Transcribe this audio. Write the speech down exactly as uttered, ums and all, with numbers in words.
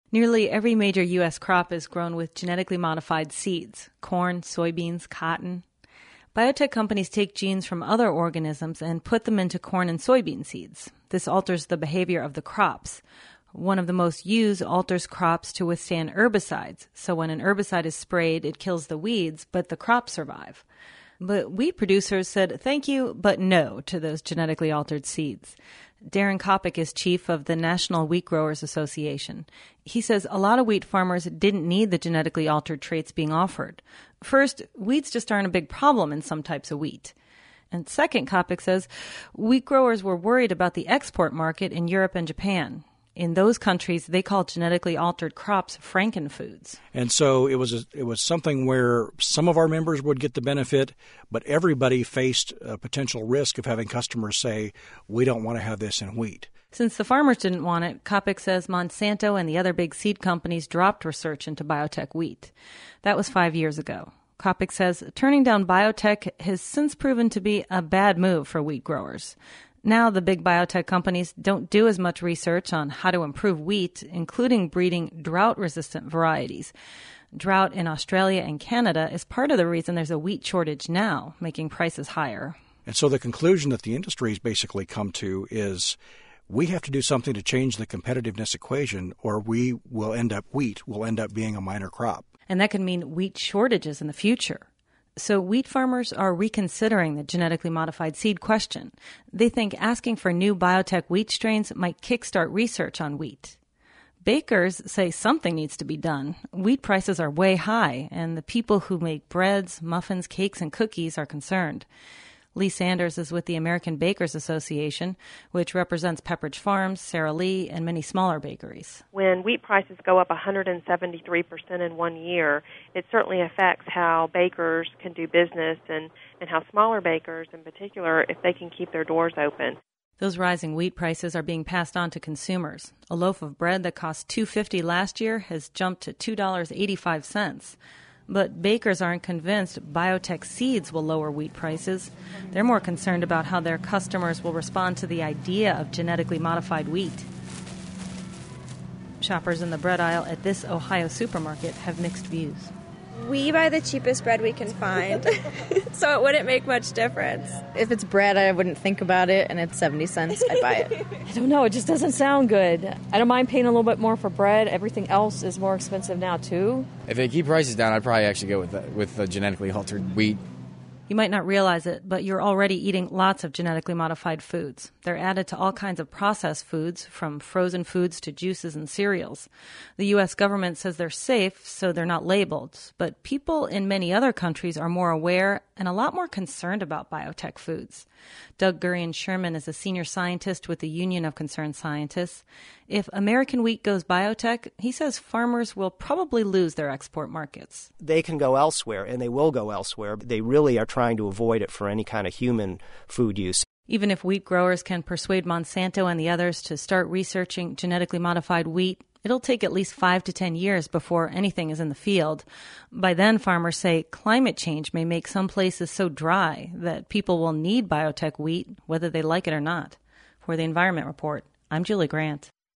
Nearly every major U S crop is grown with genetically modified seeds: corn, soybeans, cotton. Biotech companies take genes from other organisms and put them into corn and soybean seeds. This alters the behavior of the crops. One of the most used alters crops to withstand herbicides. So when an herbicide is sprayed, it kills the weeds, but the crops survive. But wheat producers said thank you, but no to those genetically altered seeds. Darren Kopic is chief of the National Wheat Growers Association. He says a lot of wheat farmers didn't need the genetically altered traits being offered. First, weeds just aren't a big problem in some types of wheat. And second, Kopic says, wheat growers were worried about the export market in Europe and Japan. In those countries, they call genetically altered crops frankenfoods. And so it was a, it was something where some of our members would get the benefit, but everybody faced a potential risk of having customers say, we don't want to have this in wheat. Since the farmers didn't want it, Kopic says Monsanto and the other big seed companies dropped research into biotech wheat. That was five years ago. Kopic says turning down biotech has since proven to be a bad move for wheat growers. Now the big biotech companies don't do as much research on how to improve wheat, including breeding drought-resistant varieties. Drought in Australia and Canada is part of the reason there's a wheat shortage now, making prices higher. And so the conclusion that the industry has basically come to is we have to do something to change the competitiveness equation, or we will end up, wheat will end up being a minor crop. And that could mean wheat shortages in the future. So wheat farmers are reconsidering the genetically modified seed question. They think asking for new biotech wheat strains might kickstart research on wheat. Bakers say something needs to be done. Wheat prices are way high, and the people who make breads, muffins, cakes, and cookies are concerned. Lee Sanders is with the American Bakers Association, which represents Pepperidge Farms, Sara Lee, and many smaller bakeries. When wheat prices go up one hundred seventy-three percent in one year, it certainly affects how bakers can do business and, and how smaller bakers in particular, if they can keep their doors open. Those rising wheat prices are being passed on to consumers. A loaf of bread that cost two dollars and fifty cents last year has jumped to two dollars and eighty-five cents. But bakers aren't convinced biotech seeds will lower wheat prices. They're more concerned about how their customers will respond to the idea of genetically modified wheat. Shoppers in the bread aisle at this Ohio supermarket have mixed views. We buy the cheapest bread we can find, so it wouldn't make much difference. If it's bread, I wouldn't think about it, and it's seventy cents, I'd buy it. I don't know. It just doesn't sound good. I don't mind paying a little bit more for bread. Everything else is more expensive now, too. If they keep prices down, I'd probably actually go with the, with the genetically altered wheat. You might not realize it, but you're already eating lots of genetically modified foods. They're added to all kinds of processed foods, from frozen foods to juices and cereals. The U S government says they're safe, so they're not labeled. But people in many other countries are more aware and a lot more concerned about biotech foods. Doug Gurian Sherman is a senior scientist with the Union of Concerned Scientists. If American wheat goes biotech, he says farmers will probably lose their export markets. They can go elsewhere, and they will go elsewhere. They really are trying to avoid it for any kind of human food use. Even if wheat growers can persuade Monsanto and the others to start researching genetically modified wheat, it'll take at least five to ten years before anything is in the field. By then, farmers say climate change may make some places so dry that people will need biotech wheat, whether they like it or not. For the Environment Report, I'm Julie Grant.